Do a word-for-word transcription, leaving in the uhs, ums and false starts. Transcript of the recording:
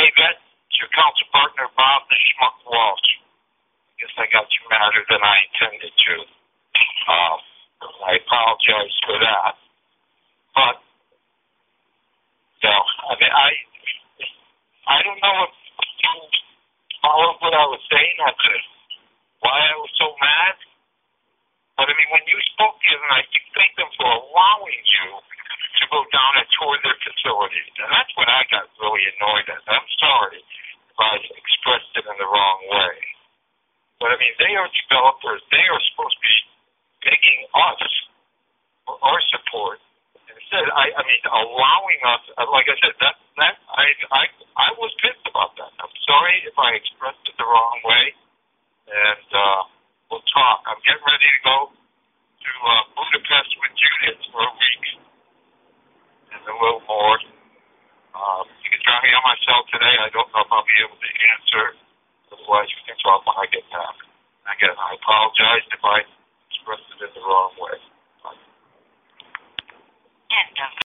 that's your council partner, Bob the Schmuck Walsh. I guess I got you madder than I intended to. Um, I apologize for that. But, you know, I mean, I, I don't know if you followed what I was saying as to why I was so mad. But, I mean, when you spoke to them, I thank them for allowing you to go down and tour their facilities. And that's what I got really annoyed at. I'm sorry if I expressed it in the wrong way. But, I mean, they are developers. They are supposed to be begging us for our support. Instead, I, I mean, allowing us, like I said, that, that I, I, I was pissed about that. I'm sorry if I expressed it the wrong way. And uh, we'll talk. I'm getting ready to go to uh, Budapest with Judith for a week and a little more. Um, you can try me on my cell today. I don't know if I'll be able to answer. Otherwise, you can talk when I get back. Again, I apologize if I expressed it in the wrong way.